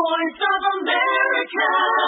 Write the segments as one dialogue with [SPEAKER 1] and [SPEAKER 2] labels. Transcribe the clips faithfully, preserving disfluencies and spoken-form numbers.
[SPEAKER 1] voice of America.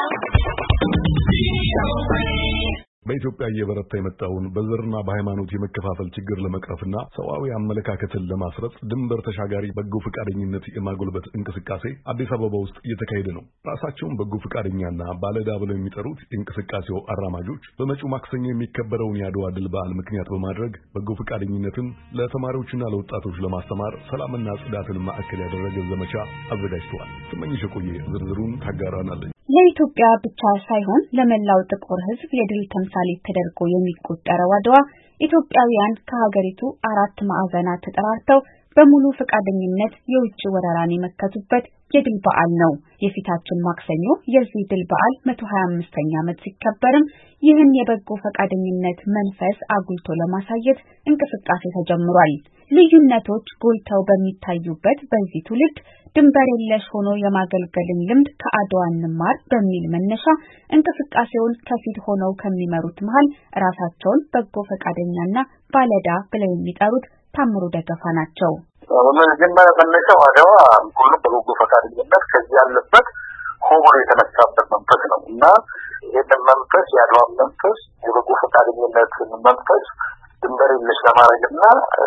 [SPEAKER 1] በኢትዮጵያ እየበረታ የመጣውን በዘርና በሃይማኖት የመከፋፈል ችግር ለመቅረፍና ሰዋዊ አመለካከትን ለማስረጽ ድንበር ተሻጋሪ በጎ ፈቃደኝነት የማጎልበት እንቅስቃሴ አዲስ አበባ ውስጥ እየተካሄደ ነው። ራሳቸውን በጎ ፈቃደኛና ባለዕዳ ብለው የሚጠሩት እንቅስቃሴው አራማጆች በመጪው ማክሰኞ የሚከበረውን የአድዋ ድል በዓል ምክንያት በማድረግ በጎ ፈቃደኝነትን ለተማሪዎችና ለወጣቶች ለማስተማር ሰላምና ጽዳትን ማዕከል ያደረገ ዘመቻ አዘጋጅተዋል። ስመኝሽ ቆየ ዝርዝሩን ታጋራናለች።
[SPEAKER 2] ለኢትዮጵያ ብቻ ሳይሆን ለመላው ጥቁር ሕዝብ የድል ተምሳሌት ተደርጎ የሚቆጠረው አድዋ ኢትዮጵያውያን ከሀገሪቱ አራት ማዕዘናት ተጠራርተው በሙሉ ፈቃደኝነት የውጭ ወረራን የመከቱበት የድል በዓል ነው። የፊታችን ማክሰኞ የዚህ ድል በዓል መቶ ሀያ አምስተኛ ዓመት ሲከበርም ይህን የበጎ ፈቃደኝነት መንፈስ አጉልቶ ለማሳየት እንቅስቃሴ ተጀምሯል። ልዩነቶች ጎልተው በሚታዩበት በዚህ ትውልድ ድንበር የለሽ ሆኖ የማገልገልን ልምድ ከአድዋ እንማር በሚል መነሻ እንቅስቃሴውን ከፊት ሆነው ከሚመሩት መሃል ራሳቸውን በጎ ፈቃደኛና ባለዕዳ ብለው የሚጠሩት ታምሩ ደገፋ ናቸው።
[SPEAKER 3] በመጀመሪያ መነሻው አድዋ ሁሉም በበጎ ፈቃደኝነት ከዚህ ያለበት ሆሞ የተነሳበት መንፈስ ነው እና ይህንን መንፈስ የአድዋ መንፈስ የበጎ ፈቃደኝነት መንፈስ ድንበር የለሽ ለማድረግና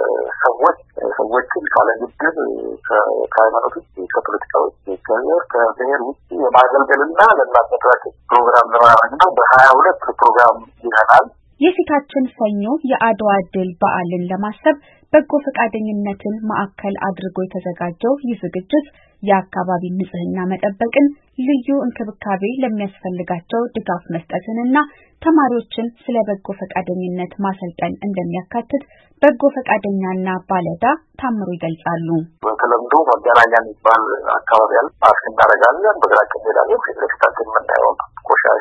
[SPEAKER 3] ሰዎች ሰዎችን ካለ ግድብ ከሃይማኖት ውጭ ከፖለቲካ ውጭ ከዘር ከብሔር ውጭ የማገልገልና ለማስተዳደር ፕሮግራም ለማድረግ ነው። በሀያ ሁለት ፕሮግራም ይሆናል።
[SPEAKER 2] የፊታችን ሰኞ የአድዋ ድል በዓልን ለማሰብ በጎ ፈቃደኝነትን ማዕከል አድርጎ የተዘጋጀው ይህ ዝግጅት የአካባቢ ንጽህና መጠበቅን፣ ልዩ እንክብካቤ ለሚያስፈልጋቸው ድጋፍ መስጠትንና ተማሪዎችን ስለ በጎ ፈቃደኝነት ማሰልጠን እንደሚያካትት በጎ ፈቃደኛና ባለዕዳ ታምሩ ይገልጻሉ።
[SPEAKER 3] በተለምዶ መገናኛ የሚባል አካባቢ ያለ ፓርክ እናደርጋለን። በግራችን ሄዳለን። ፊት ለፊታችን የምናየው ቆሻሻ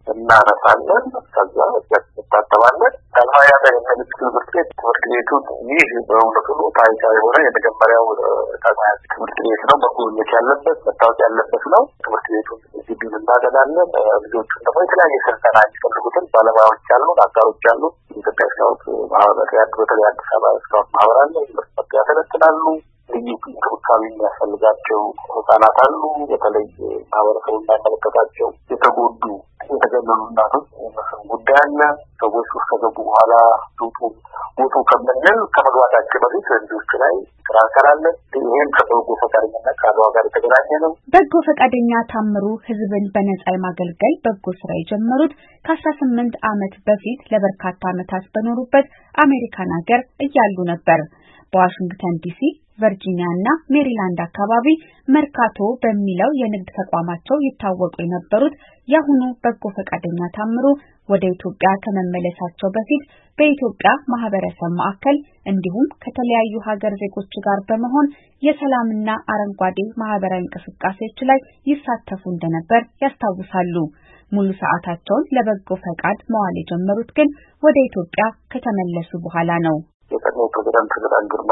[SPEAKER 3] እናነሳለን። ከዛ እንታጠባለን። ከማያ በሚኒስ ትምህርት ቤት ትምህርት ቤቱን ይህ በእውነቱ ታሪካዊ የሆነ የመጀመሪያው ተማሪ ትምህርት ቤት ነው። መጎብኘት ያለበት መታወቅ ያለበት ነው። ትምህርት ቤቱን ግቢውን እናደላለን። ልጆቹን ደግሞ የተለያየ ስልጠና የሚፈልጉትን ባለሙያዎች አሉ፣ አጋሮች አሉ። ኢትዮጵያ ስካውት ማህበር ያድ በተለይ አዲስ አበባ ስካውት ማህበር አለ። ዩኒቨርሲቲ ያሰለጥናሉ። ልዩ እንክብካቤ የሚያስፈልጋቸው ህጻናት አሉ። በተለይ ማህበረሰቡ እንዳይመለከታቸው የተጎዱ የተገለሉ እናቶች ጉዳይ አለ። ሰዎች ውስጥ ከገቡ በኋላ ጡጡ ሞቱ ከምንል ከመግባታቸው በፊት ልጆች ላይ ስራ እንሰራለን። ይህም ከበጎ ፈቃደኝነት ከአድዋ ጋር የተገናኘ ነው።
[SPEAKER 2] በጎ ፈቃደኛ ታምሩ ህዝብን በነጻ የማገልገል በጎ ስራ የጀመሩት ከአስራ ስምንት ዓመት በፊት ለበርካታ ዓመታት በኖሩበት አሜሪካን ሀገር እያሉ ነበር። በዋሽንግተን ዲሲ ቨርጂኒያ እና ሜሪላንድ አካባቢ መርካቶ በሚለው የንግድ ተቋማቸው ይታወቁ የነበሩት ያሁኑ በጎ ፈቃደኛ ታምሩ ወደ ኢትዮጵያ ከመመለሳቸው በፊት በኢትዮጵያ ማህበረሰብ ማዕከል እንዲሁም ከተለያዩ ሀገር ዜጎች ጋር በመሆን የሰላምና አረንጓዴ ማህበራዊ እንቅስቃሴዎች ላይ ይሳተፉ እንደነበር ያስታውሳሉ። ሙሉ ሰዓታቸውን ለበጎ ፈቃድ መዋል የጀመሩት ግን ወደ ኢትዮጵያ ከተመለሱ በኋላ ነው።
[SPEAKER 3] የቀድሞው ፕሬዝዳንት ፕሬዝዳንት ግርማ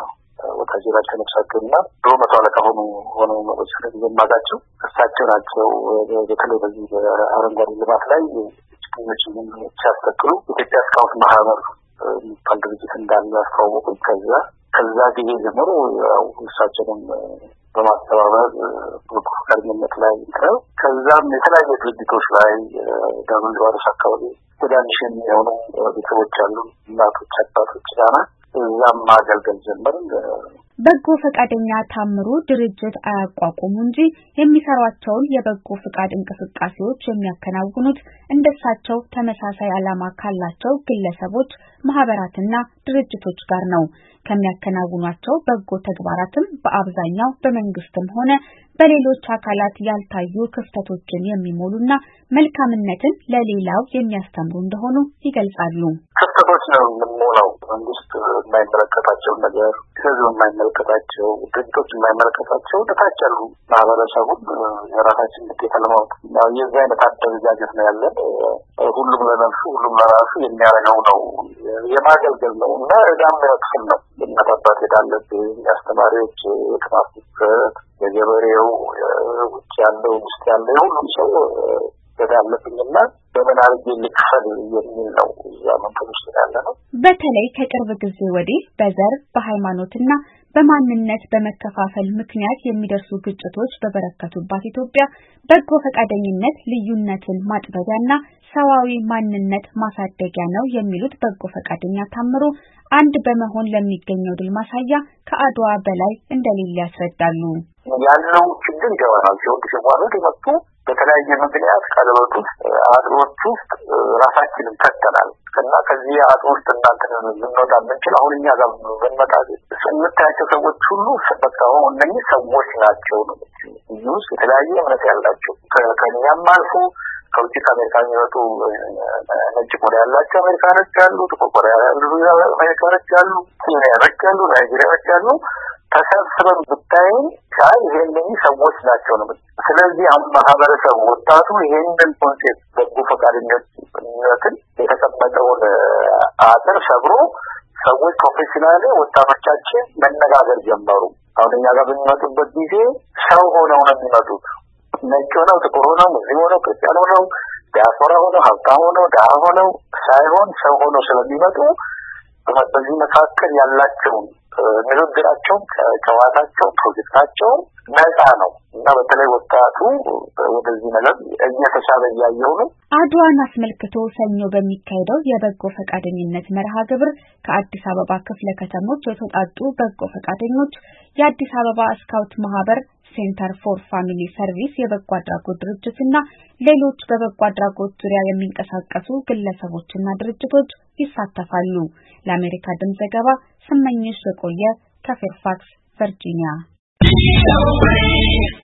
[SPEAKER 3] ወታደራቸው ነፍሳቸውና በመቶ አለቃ ሆኑ ሆነው መሮች ስለሚማጋቸው እሳቸው ናቸው። በተለይ በዚህ በአረንጓዴ ልማት ላይ ችግኞችን ሲያስተክሉ ኢትዮጵያ ስካውት ማህበር የሚባል ድርጅት እንዳለ ያስተዋወቁ። ከዛ ከዛ ጊዜ ጀምሮ ያው እሳቸውንም በማስተባበር በጎ ፈቃደኝነት ላይ ነው። ከዛም የተለያዩ ድርጅቶች ላይ ዳብል ዋርስ አካባቢ ወደ አንድ ሺህ የሚሆኑ ቤተሰቦች አሉ፣ እናቶች፣ አባቶች፣ ህጻናት እዛም ማገልገል ጀመርን።
[SPEAKER 2] በጎ ፈቃደኛ ታምሩ ድርጅት አያቋቁሙ እንጂ የሚሰሯቸውን የበጎ ፈቃድ እንቅስቃሴዎች የሚያከናውኑት እንደሳቸው ተመሳሳይ ዓላማ ካላቸው ግለሰቦች፣ ማህበራትና ድርጅቶች ጋር ነው። ከሚያከናውኗቸው በጎ ተግባራትም በአብዛኛው በመንግስትም ሆነ በሌሎች አካላት ያልታዩ ክፍተቶችን የሚሞሉና መልካምነትን ለሌላው የሚያስተምሩ እንደሆኑ ይገልጻሉ።
[SPEAKER 3] ክፍተቶች ነው የምንሞላው። መንግስት የማይመለከታቸው ነገር፣ ህዝብ የማይመለከታቸው፣ ድርጅቶች የማይመለከታቸው ታች ያሉ ማህበረሰቡን የራሳችን ግዴታ ለማወቅ የዚህ አይነት አደረጃጀት ነው ያለን። ሁሉም ለነፍሱ ሁሉም ለራሱ የሚያደርገው ነው የማገልገል ነው እና እዳም ያክል ነው እናታባት ሄዳለብን የአስተማሪዎች የትራፊክ የገበሬው ውጭ ያለው ውስጥ ያለው ሁሉም ሰው በዳለብኝና በምን አርጌ ልክፈል የሚል ነው ያመንከው ያለ ነው።
[SPEAKER 2] በተለይ ከቅርብ ጊዜ ወዲህ በዘር በሃይማኖትና በማንነት በመከፋፈል ምክንያት የሚደርሱ ግጭቶች በበረከቱባት ኢትዮጵያ በጎ ፈቃደኝነት ልዩነትን ማጥበቢያና ሰዋዊ ማንነት ማሳደጊያ ነው የሚሉት በጎ ፈቃደኛ ታምሩ አንድ በመሆን ለሚገኘው ድል ማሳያ ከአድዋ በላይ እንደሌለ ያስረዳሉ።
[SPEAKER 3] ያለው ችግር ይገባናል። ሲወድ ሲዋረድ የመጡ በተለያየ ምክንያት ቀለበቱ አጥሮቹ ራሳችንን ፈተናል እና ከዚህ አጥሮች እናንተን ልንወጣ የምንችል አሁን እኛ ጋር በመጣ ስንታያቸው ሰዎች ሁሉ በቃው እነኚህ ሰዎች ናቸው ነው ይሁስ የተለያየ እምነት ያላቸው ከኛም አልፎ ከውጭ ከአሜሪካ የሚመጡ ነጭ ቆዳ ያላቸው አሜሪካኖች አሉ፣ ጥቁር ቆዳ ያላቸው አሜሪካኖች አሉ፣ ኬንያኖች አሉ፣ ናይጄሪያኖች አሉ። ተሰብስበን ብታይ ቻይ ይሄንን ሰዎች ናቸው ነው። ስለዚህ ማህበረሰቡ ወጣቱ ይሄንን ኮንሴፕት በጎ ፈቃደኝነትን የተቀመጠውን አጥር ሰብሮ ሰዎች ፕሮፌሽናል ወጣቶቻችን መነጋገር ጀመሩ። አሁን እኛ ጋር በሚመጡበት ጊዜ ሰው ሆነው ነው የሚመጡት። ነጭ ሆነው ጥቁር ሆነው ሙስሊም ሆነው ክርስቲያን ሆነው ዲያስፖራ ሆነው ሀብታም ሆነው ድሃ ሆነው ሳይሆን ሰው ሆነው ስለሚመጡ በዚህ መካከል ያላቸው ንግግራቸው ከጨዋታቸው ፕሮጀክታቸው ነፃ ነው እና በተለይ ወጣቱ ወደዚህ ነገር እየተሻለ ያየው ነው።
[SPEAKER 2] አድዋን አስመልክቶ ሰኞ በሚካሄደው የበጎ ፈቃደኝነት መርሃ ግብር ከአዲስ አበባ ክፍለ ከተሞች የተውጣጡ በጎ ፈቃደኞች የአዲስ አበባ ስካውት ማህበር ሴንተር ፎር ፋሚሊ ሰርቪስ የበጎ አድራጎት ድርጅትና ሌሎች በበጎ አድራጎት ዙሪያ የሚንቀሳቀሱ ግለሰቦችና ድርጅቶች ይሳተፋሉ። ለአሜሪካ ድምጽ ዘገባ ስመኝሽ በቆየ ከፌርፋክስ ቨርጂኒያ